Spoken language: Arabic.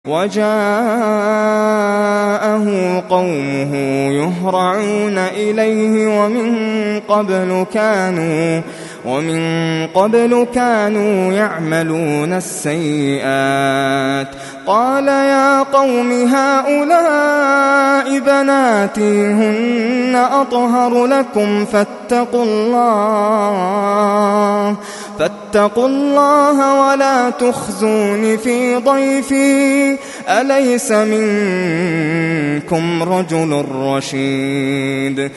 وَجَاءَهُ قَوْمُهُ يُهْرَعُونَ إِلَيْهِ وَمِن قَبْلُ كَانُوا يَعْمَلُونَ السَّيِّئَاتِ قَالَ يَا قَوْمِ هَؤُلَاءِ بَنَاتِي هُنَّ أَطْهَرُ لَكُمْ فاتقوا الله ولا تخزون في ضيفي أليس منكم رجل رشيد